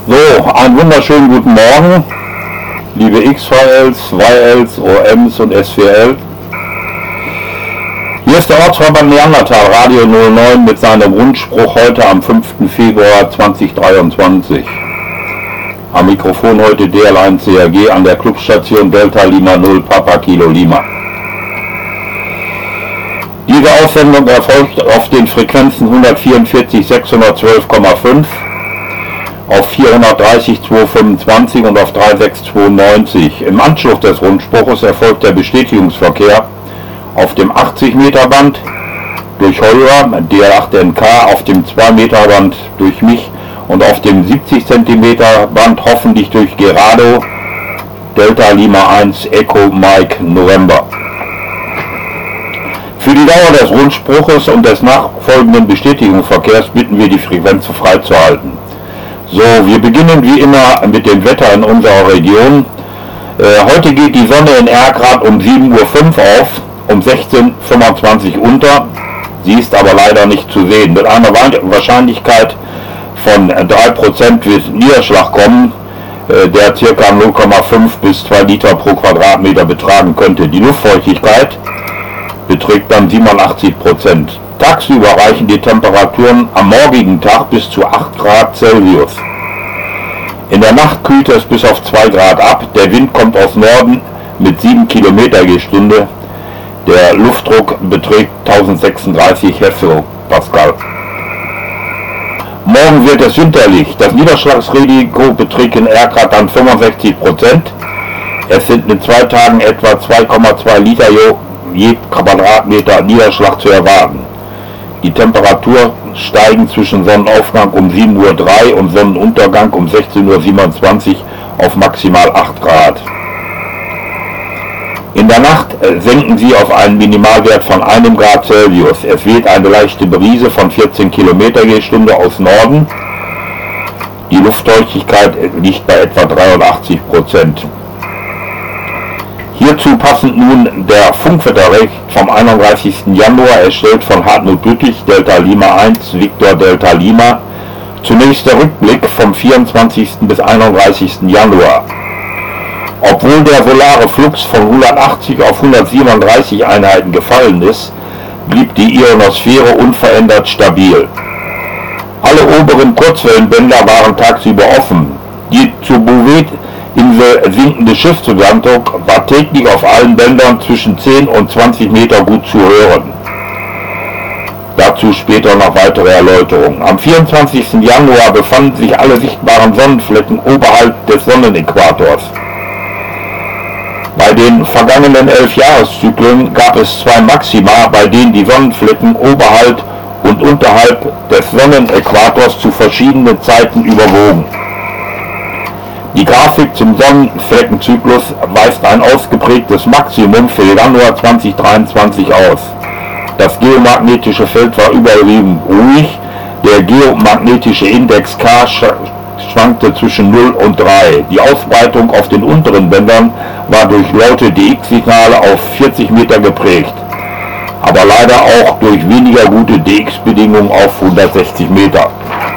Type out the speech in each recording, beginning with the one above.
So, einen wunderschönen guten Morgen, liebe XVLs, YLs, OMs und SVL. Hier ist der Ortsverband Neandertal, Radio 09 mit seinem Rundspruch heute am 5. Februar 2023. Am Mikrofon heute DL1 CRG an der Clubstation Delta Lima 0 Papa Kilo Lima. Diese Aussendung erfolgt auf den Frequenzen 144 612,5, auf 430 225 und auf 36290. Im Anschluss des Rundspruches erfolgt der Bestätigungsverkehr auf dem 80 Meter Band durch Holger, DL8NK, auf dem 2 Meter Band durch mich und auf dem 70 cm Band hoffentlich durch Gerardo, Delta Lima 1 Echo Mike November. Für die Dauer des Rundspruches und des nachfolgenden Bestätigungsverkehrs bitten wir, die Frequenzen freizuhalten. So, wir beginnen wie immer mit dem Wetter in unserer Region. Heute geht die Sonne in Erkrath um 7:05 Uhr auf, um 16:25 Uhr unter. Sie ist aber leider nicht zu sehen. Mit einer Wahrscheinlichkeit von 3% wird Niederschlag kommen, der ca. 0,5 bis 2 Liter pro Quadratmeter betragen könnte. Die Luftfeuchtigkeit beträgt dann 87%. Tagsüber reichen die Temperaturen am morgigen Tag bis zu 8 Grad Celsius. In der Nacht kühlt es bis auf 2 Grad ab. Der Wind kommt aus Norden mit 7 km je Stunde. Der Luftdruck beträgt 1036 Hektopaskal. Morgen wird es winterlich. Das Niederschlagsrisiko beträgt in Erkrath dann 65%. Es sind in 2 Tagen etwa 2,2 Liter je Quadratmeter Niederschlag zu erwarten. Die Temperatur steigen zwischen Sonnenaufgang um 7:03 Uhr und Sonnenuntergang um 16:27 Uhr auf maximal 8 Grad. In der Nacht senken sie auf einen Minimalwert von 1 Grad Celsius. Es weht eine leichte Brise von 14 km je Stunde aus Norden. Die Luftfeuchtigkeit liegt bei etwa 83%. Hierzu passend nun der Funkwetterbericht vom 31. Januar, erstellt von Hartmut Büttig, Delta Lima 1, Victor Delta Lima. Zunächst der Rückblick vom 24. bis 31. Januar. Obwohl der solare Flux von 180 auf 137 Einheiten gefallen ist, blieb die Ionosphäre unverändert stabil. Alle oberen Kurzwellenbänder waren tagsüber offen. Die zur Bouvet-Insel sinkende Schiffszusammenzuck war täglich auf allen Bändern zwischen 10 und 20 Meter gut zu hören. Dazu später noch weitere Erläuterungen. Am 24. Januar befanden sich alle sichtbaren Sonnenflecken oberhalb des Sonnenäquators. Bei den vergangenen 11 Jahreszyklen gab es 2 Maxima, bei denen die Sonnenflecken oberhalb und unterhalb des Sonnenäquators zu verschiedenen Zeiten überwogen. Die Grafik zum Sonnenfleckenzyklus weist ein ausgeprägtes Maximum für Januar 2023 aus. Das geomagnetische Feld war überwiegend ruhig, der geomagnetische Index K schwankte zwischen 0 und 3. Die Ausbreitung auf den unteren Bändern war durch laute DX-Signale auf 40 Meter geprägt, aber leider auch durch weniger gute DX-Bedingungen auf 160 Meter.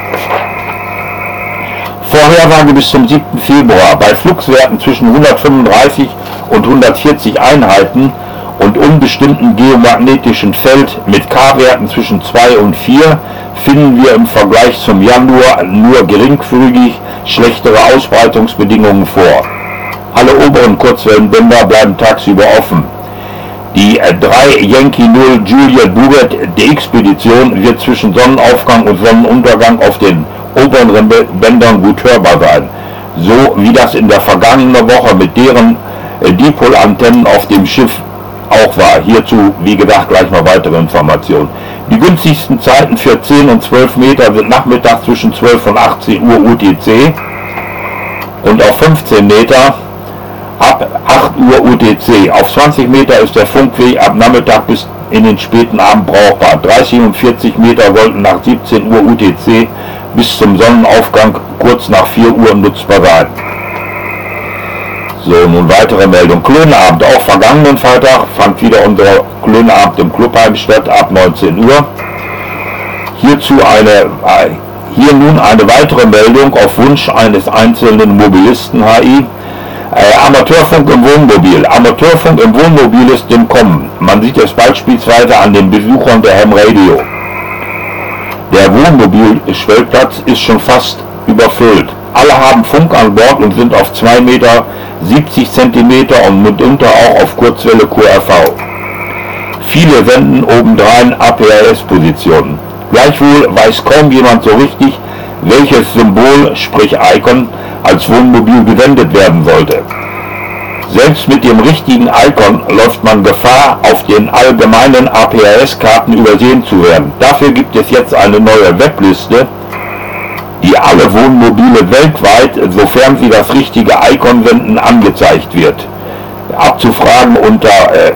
Vorhersage bis zum 7. Februar. Bei Fluxwerten zwischen 135 und 140 Einheiten und unbestimmten geomagnetischen Feld mit K-Werten zwischen 2 und 4 finden wir im Vergleich zum Januar nur geringfügig schlechtere Ausbreitungsbedingungen vor. Alle oberen Kurzwellenbänder bleiben tagsüber offen. Die 3 Yankee 0 Juliet Bouvet DX-Expedition wird zwischen Sonnenaufgang und Sonnenuntergang auf den oberen Bändern gut hörbar sein, so wie das in der vergangenen Woche mit deren Dipolantennen auf dem Schiff auch war. Hierzu, wie gesagt, gleich noch weitere Informationen. Die günstigsten Zeiten für 10 und 12 Meter sind nachmittags zwischen 12 und 18 Uhr UTC und auf 15 Meter ab 8 Uhr UTC. Auf 20 Meter ist der Funkweg ab Nachmittag bis in den späten Abend brauchbar. 30 und 40 Meter sollten nach 17 Uhr UTC bis zum Sonnenaufgang kurz nach 4 Uhr nutzbar sein. So, nun weitere Meldung. Klönabend. Auch vergangenen Freitag fand wieder unser Klönabend im Clubheim statt ab 19 Uhr. Hier nun eine weitere Meldung auf Wunsch eines einzelnen Mobilisten HI. Amateurfunk im Wohnmobil. Amateurfunk im Wohnmobil ist im Kommen. Man sieht es beispielsweise an den Besuchern der Ham Radio. Der Wohnmobilstellplatz ist schon fast überfüllt. Alle haben Funk an Bord und sind auf 2 Meter 70 cm und mitunter auch auf Kurzwelle QRV. Viele senden obendrein APRS-Positionen. Gleichwohl weiß kaum jemand so richtig, welches Symbol, sprich Icon, als Wohnmobil gesendet werden sollte. Selbst mit dem richtigen Icon läuft man Gefahr, auf den allgemeinen APRS-Karten übersehen zu werden. Dafür gibt es jetzt eine neue Webliste, die alle Wohnmobile weltweit, sofern sie das richtige Icon senden, angezeigt wird. Abzufragen unter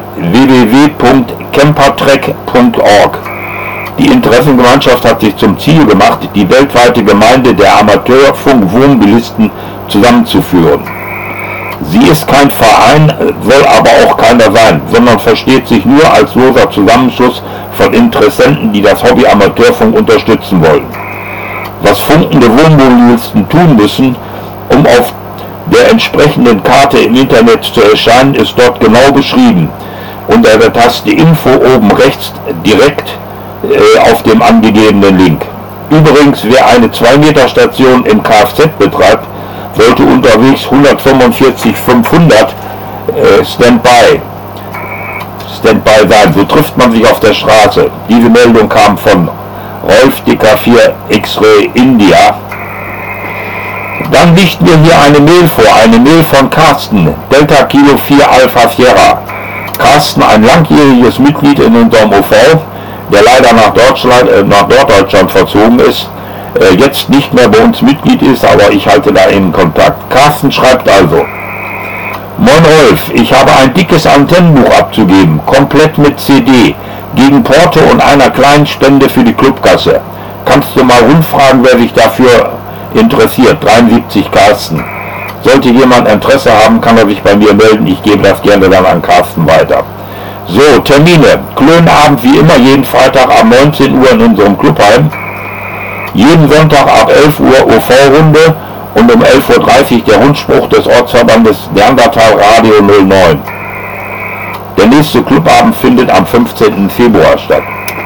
www.campertrek.org. Die Interessengemeinschaft hat sich zum Ziel gemacht, die weltweite Gemeinde der Amateurfunk-Wohnmobilisten zusammenzuführen. Sie ist kein Verein, soll aber auch keiner sein, sondern versteht sich nur als loser Zusammenschluss von Interessenten, die das Hobby Amateurfunk unterstützen wollen. Was funkende Wohnmobilisten tun müssen, um auf der entsprechenden Karte im Internet zu erscheinen, ist dort genau beschrieben. Unter der Taste Info oben rechts direkt auf dem angegebenen Link. Übrigens, wer eine 2-Meter-Station im Kfz betreibt, sollte unterwegs 145-500 Standby sein. So trifft man sich auf der Straße. Diese Meldung kam von Rolf DK4 X-Ray India. Dann liegt mir hier eine Mail vor, eine Mail von Carsten, Delta Kilo 4 Alpha Sierra. Carsten, ein langjähriges Mitglied in unserem OV, der leider nach Norddeutschland verzogen ist, jetzt nicht mehr bei uns Mitglied ist, aber ich halte da eben Kontakt. Carsten schreibt also: Moin Rolf, ich habe ein dickes Antennenbuch abzugeben, komplett mit CD, gegen Porto und einer kleinen Spende für die Clubkasse. Kannst du mal rundfragen, wer sich dafür interessiert? 73 Carsten. Sollte jemand Interesse haben, kann er sich bei mir melden, ich gebe das gerne dann an Carsten weiter. So, Termine. Klönabend wie immer, jeden Freitag ab 19 Uhr in unserem Clubheim. Jeden Sonntag ab 11 Uhr OV-Runde und um 11.30 Uhr der Rundspruch des Ortsverbandes Neandertal Radio 09. Der nächste Clubabend findet am 15. Februar statt.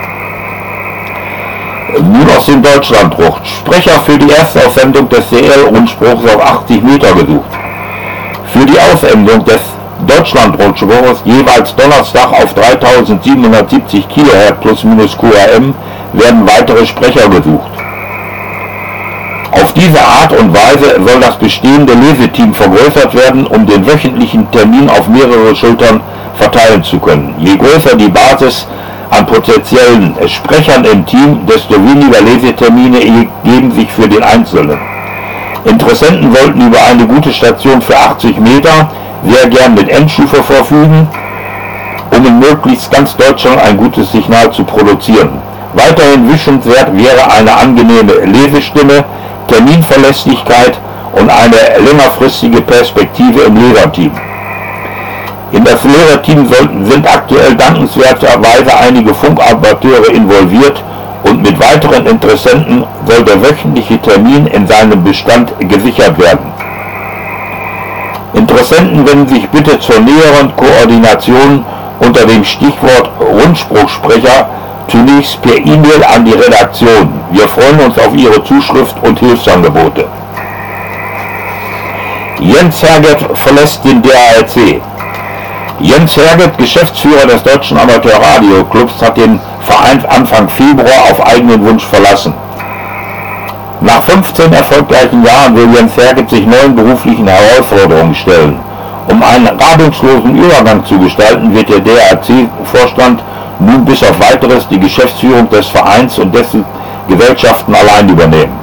Nun aus dem Deutschlandbruch. Sprecher für die Erstaussendung des CL-Rundspruchs auf 80 Meter gesucht. Für die Aussendung des Deutschlandrundspruchs jeweils Donnerstag auf 3770 kHz plus minus QRM werden weitere Sprecher gesucht. Auf diese Art und Weise soll das bestehende Leseteam vergrößert werden, um den wöchentlichen Termin auf mehrere Schultern verteilen zu können. Je größer die Basis an potenziellen Sprechern im Team, desto weniger Lesetermine ergeben sich für den Einzelnen. Interessenten sollten über eine gute Station für 80 Meter sehr gern mit Endstufe verfügen, um in möglichst ganz Deutschland ein gutes Signal zu produzieren. Weiterhin wünschenswert wäre eine angenehme Lesestimme, Terminverlässlichkeit und eine längerfristige Perspektive im Leserteam. In das Leserteam sind aktuell dankenswerterweise einige Funkamateure involviert und mit weiteren Interessenten soll der wöchentliche Termin in seinem Bestand gesichert werden. Interessenten wenden sich bitte zur näheren Koordination unter dem Stichwort Rundspruchsprecher zunächst per E-Mail an die Redaktion. Wir freuen uns auf Ihre Zuschrift und Hilfsangebote. Jens Herget verlässt den DARC. Jens Herget, Geschäftsführer des Deutschen Amateurradioclubs, hat den Verein Anfang Februar auf eigenen Wunsch verlassen. Nach 15 erfolgreichen Jahren will Jens Herget sich neuen beruflichen Herausforderungen stellen. Um einen reibungslosen Übergang zu gestalten, wird der DARC-Vorstand nun bis auf Weiteres die Geschäftsführung des Vereins und dessen Gesellschaften allein übernehmen.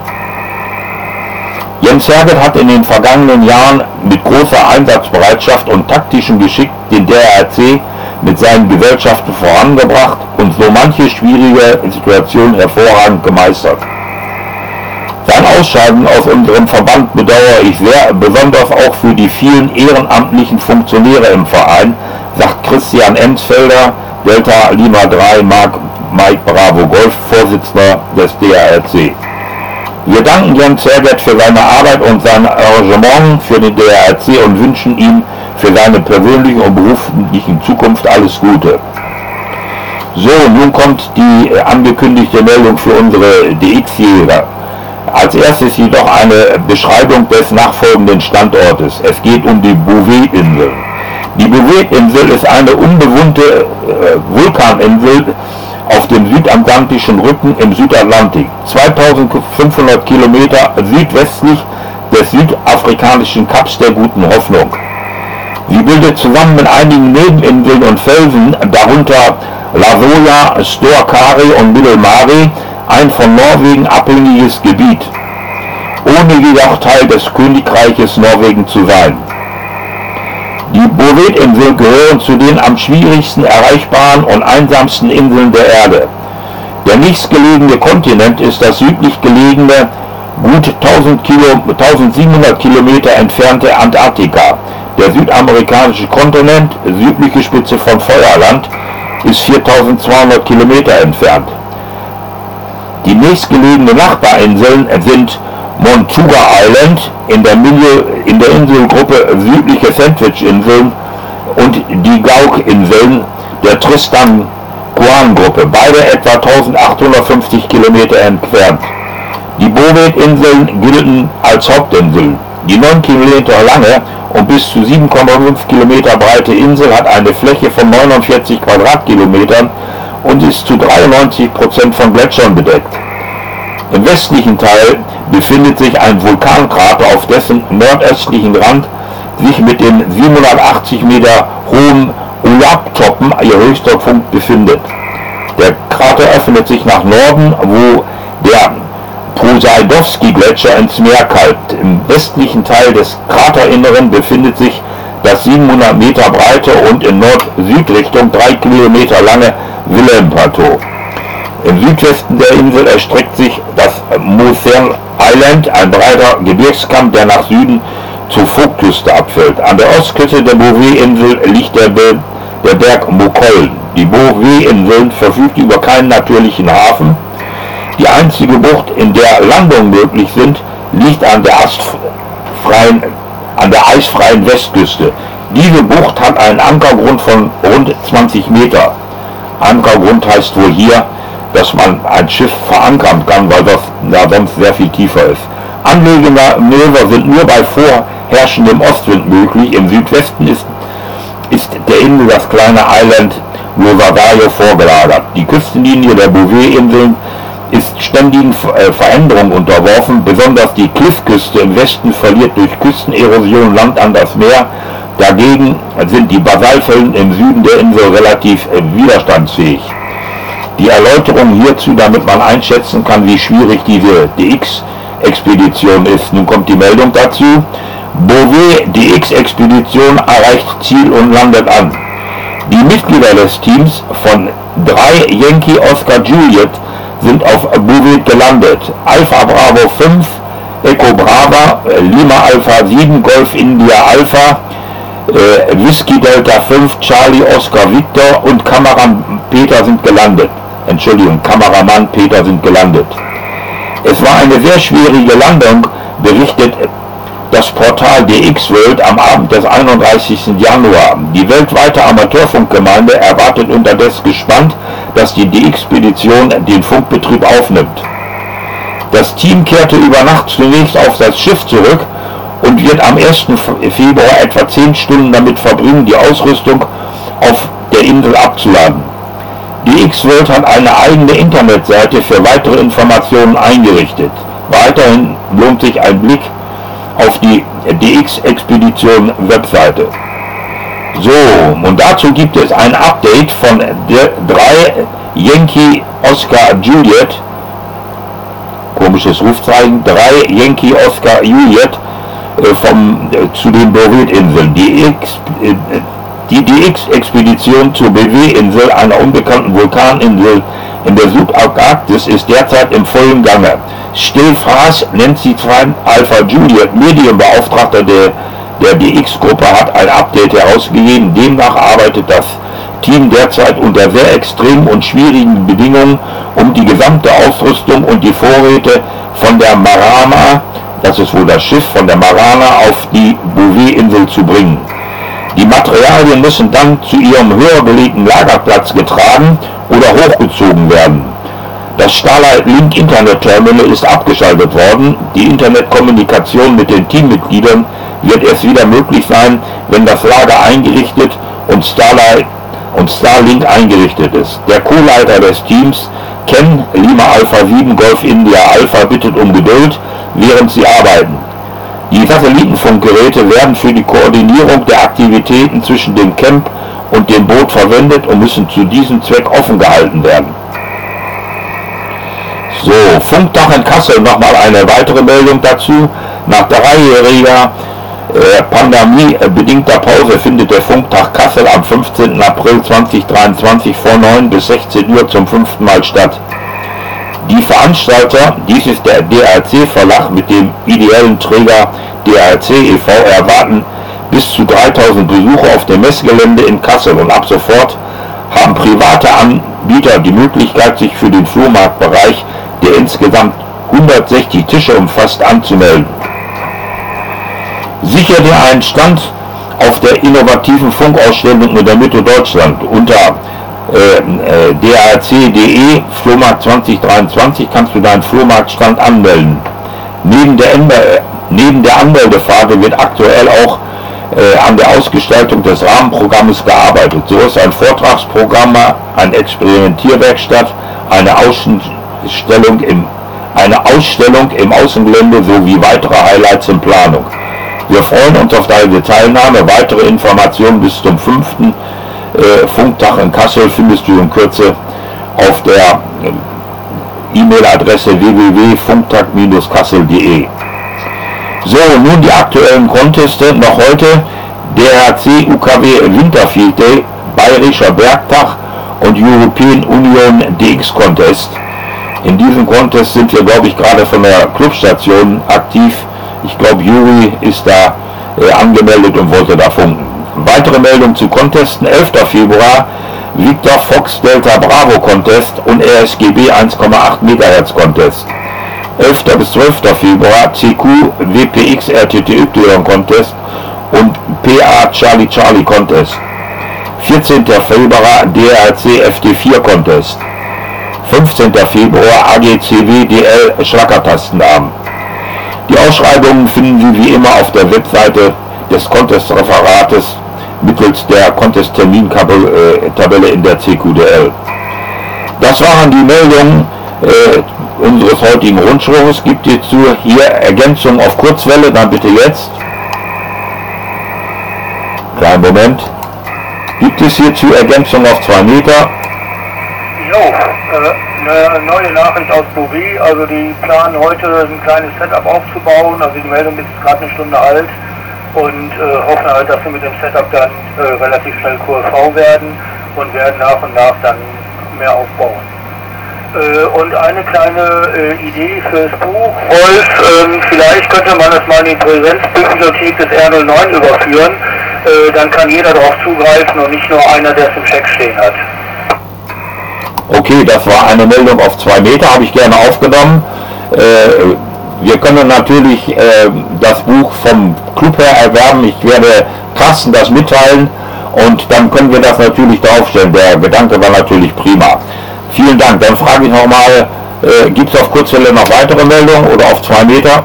Jens Herget hat in den vergangenen Jahren mit großer Einsatzbereitschaft und taktischem Geschick den DARC mit seinen Gesellschaften vorangebracht und so manche schwierige Situation hervorragend gemeistert. Sein Ausscheiden aus unserem Verband bedauere ich sehr, besonders auch für die vielen ehrenamtlichen Funktionäre im Verein, sagt Christian Ensfelder, Delta Lima 3 Mike Bravo Golf, Vorsitzender des DARC. Wir danken Jens Herget für seine Arbeit und sein Engagement für den DRC und wünschen ihm für seine persönliche und berufliche Zukunft alles Gute. So, nun kommt die angekündigte Meldung für unsere DX-Jäger. Als erstes jedoch eine Beschreibung des nachfolgenden Standortes. Es geht um die Bouvet-Insel. Die Bouvet-Insel ist eine unbewohnte Vulkaninsel auf dem südatlantischen Rücken im Südatlantik, 2500 Kilometer südwestlich des südafrikanischen Kaps der Guten Hoffnung. Sie bildet zusammen mit einigen Nebeninseln und Felsen, darunter Lasoja, Storkari und Middelmare, ein von Norwegen abhängiges Gebiet, ohne jedoch Teil des Königreiches Norwegen zu sein. Die Bouvet-Inseln gehören zu den am schwierigsten erreichbaren und einsamsten Inseln der Erde. Der nächstgelegene Kontinent ist das südlich gelegene, gut 1700 Kilometer entfernte Antarktika. Der südamerikanische Kontinent, südliche Spitze von Feuerland, ist 4200 Kilometer entfernt. Die nächstgelegenen Nachbarinseln sind Montuga Island in der Inselgruppe südliche Sandwich-Inseln und die Gauk-Inseln der Tristan-Kouan-Gruppe, beide etwa 1850 Kilometer entfernt. Die Bouvet-Inseln gelten als Hauptinseln. Die 9 Kilometer lange und bis zu 7,5 Kilometer breite Insel hat eine Fläche von 49 Quadratkilometern und ist zu 93% von Gletschern bedeckt. Im westlichen Teil befindet sich ein Vulkankrater, auf dessen nordöstlichen Rand sich mit dem 780 Meter hohen Ullap-Toppen ihr höchster Punkt befindet. Der Krater öffnet sich nach Norden, wo der Poseidowski-Gletscher ins Meer kalbt. Im westlichen Teil des Kraterinneren befindet sich das 700 Meter breite und in Nord-Süd-Richtung 3 Kilometer lange Wilhelm-Plateau. Im Südwesten der Insel erstreckt sich das Moser Island, ein breiter Gebirgskamm, der nach Süden zur Vogtküste abfällt. An der Ostküste der Bouvet-Insel liegt der Berg Mokoln. Die Bouvet-Inseln verfügt über keinen natürlichen Hafen. Die einzige Bucht, in der Landungen möglich sind, liegt an der eisfreien Westküste. Diese Bucht hat einen Ankergrund von rund 20 Meter. Ankergrund heißt wohl hier, dass man ein Schiff verankern kann, weil das da sonst sehr viel tiefer ist. Anlegemanöver sind nur bei vorherrschendem Ostwind möglich. Im Südwesten ist der Insel das kleine Island Novadayo vorgelagert. Die Küstenlinie der Bouvet-Inseln ist ständigen Veränderungen unterworfen. Besonders die Kliffküste im Westen verliert durch Küstenerosion Land an das Meer. Dagegen sind die Basaltfelsen im Süden der Insel relativ widerstandsfähig. Die Erläuterung hierzu, damit man einschätzen kann, wie schwierig diese DX-Expedition ist. Nun kommt die Meldung dazu. Bouvet DX-Expedition erreicht Ziel und landet an. Die Mitglieder des Teams von 3 Yankee Oscar Juliet sind auf Bouvet gelandet. Alpha Bravo 5, Echo Brava, Lima Alpha 7, Golf India Alpha, Whisky Delta 5, Charlie Oscar Victor und Kameramann Peter sind gelandet. Es war eine sehr schwierige Landung, berichtet das Portal DX World am Abend des 31. Januar. Die weltweite Amateurfunkgemeinde erwartet unterdessen gespannt, dass die DX-Expedition den Funkbetrieb aufnimmt. Das Team kehrte über Nacht zunächst auf das Schiff zurück und wird am 1. Februar etwa 10 Stunden damit verbringen, die Ausrüstung auf der Insel abzuladen. DX World hat eine eigene Internetseite für weitere Informationen eingerichtet. Weiterhin lohnt sich ein Blick auf die DX-Expedition-Webseite. So, und dazu gibt es ein Update von der 3 Yankee Oscar Juliet, komisches Rufzeichen, 3 Yankee Oscar Juliet zu den Bouvet-Inseln. Die DX-Expedition zur Bouvet-Insel, einer unbekannten Vulkaninsel in der Subantarktis, ist derzeit im vollen Gange. Still Fraß, Nancy 2 Alpha Juliet, Medienbeauftragter der DX-Gruppe, hat ein Update herausgegeben. Demnach arbeitet das Team derzeit unter sehr extremen und schwierigen Bedingungen, um die gesamte Ausrüstung und die Vorräte von der Marana, das ist wohl das Schiff, von der Marana auf die Bouvet-Insel zu bringen. Die Materialien müssen dann zu ihrem höher gelegenen Lagerplatz getragen oder hochgezogen werden. Das Starlight Link Internet Terminal ist abgeschaltet worden. Die Internetkommunikation mit den Teammitgliedern wird erst wieder möglich sein, wenn das Lager eingerichtet und Starlink eingerichtet ist. Der Co-Leiter des Teams, Ken Lima Alpha 7 Golf India Alpha, bittet um Geduld, während sie arbeiten. Die Satellitenfunkgeräte werden für die Koordinierung der Aktivitäten zwischen dem Camp und dem Boot verwendet und müssen zu diesem Zweck offen gehalten werden. So, Funkdach in Kassel, nochmal eine weitere Meldung dazu. Nach dreijähriger pandemiebedingter Pause findet der Funkdach Kassel am 15. April 2023 von 9 bis 16 Uhr zum 5. Mal statt. Die Veranstalter, dies ist der DRC Verlag mit dem ideellen Träger DRC e.V., erwarten bis zu 3000 Besucher auf dem Messgelände in Kassel und ab sofort haben private Anbieter die Möglichkeit, sich für den Flohmarktbereich, der insgesamt 160 Tische umfasst, anzumelden. Sicher dir einen Stand auf der innovativen Funkausstellung in der Mitte Deutschland unter drc.de Flohmarkt 2023 kannst du deinen Flohmarktstand anmelden. Neben der Anmeldepfade wird aktuell auch an der Ausgestaltung des Rahmenprogrammes gearbeitet. So ist ein Vortragsprogramm, eine Experimentierwerkstatt, eine Ausstellung im Außengelände sowie weitere Highlights in Planung. Wir freuen uns auf deine Teilnahme. Weitere Informationen bis zum 5. Funkdach in Kassel findest du in Kürze auf der E-Mail-Adresse www.funktag-kassel.de. So, nun die aktuellen Conteste. Noch heute DRC UKW Winterfield Day, Bayerischer Bergtag und European Union DX Contest. In diesem Contest sind wir, glaube ich, gerade von der Clubstation aktiv. Ich glaube, Juri ist da angemeldet und wollte da funken. Weitere Meldungen zu Contesten: 11. Februar Victor Fox Delta Bravo Contest und RSGB 1,8 MHz Contest. 11. bis 12. Februar CQ WPX RTTY Contest und PA Charlie Charlie Contest. 14. Februar DRC FT4 Contest. 15. Februar AGCW DL Schlackertastenabend. Die Ausschreibungen finden Sie wie immer auf der Webseite des Contest-Referates mittels der Contest-Termintabelle in der CQDL. Das waren die Meldungen unseres heutigen Rundspruchs. Gibt hierzu hier Ergänzungen auf Kurzwelle, dann bitte jetzt. Kleinen Moment. Gibt es hierzu Ergänzungen auf 2 Meter? Jo, eine neue Nachricht aus Bouvet. Also die planen heute ein kleines Setup aufzubauen. Also die Meldung ist gerade eine Stunde alt und hoffen halt, dass wir mit dem Setup dann relativ schnell QRV werden und werden nach und nach dann mehr aufbauen. Und eine kleine Idee fürs Buch. Wolf, vielleicht könnte man das mal in die Präsenzbibliothek des R09 überführen. Dann kann jeder darauf zugreifen und nicht nur einer, der es im Scheck stehen hat. Okay, das war eine Meldung auf 2 Meter, habe ich gerne aufgenommen. Wir können natürlich das Buch vom Club her erwerben. Ich werde Carsten das mitteilen und dann können wir das natürlich draufstellen. Der Gedanke war natürlich prima. Vielen Dank. Dann frage ich nochmal, gibt es auf Kurzwelle noch weitere Meldungen oder auf 2 Meter?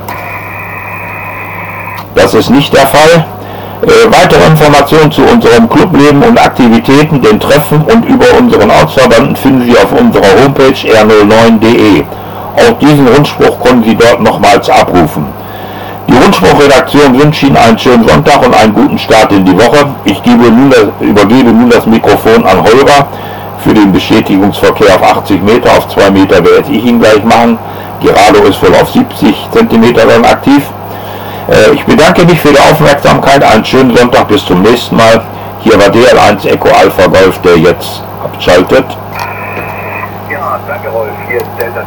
Das ist nicht der Fall. Weitere Informationen zu unserem Clubleben und Aktivitäten, den Treffen und über unseren Ortsverbanden finden Sie auf unserer Homepage r09.de. Auch diesen Rundspruch können Sie dort nochmals abrufen. Die Rundspruchredaktion wünscht Ihnen einen schönen Sonntag und einen guten Start in die Woche. Ich übergebe nun das Mikrofon an Holger für den Bestätigungsverkehr auf 80 Meter. Auf 2 Meter werde ich ihn gleich machen. Gerardo ist wohl auf 70 cm dann aktiv. Ich bedanke mich für die Aufmerksamkeit. Einen schönen Sonntag, bis zum nächsten Mal. Hier war DL1 Echo Alpha Golf, der jetzt abschaltet. Ja, danke Rolf. Hier ist Delta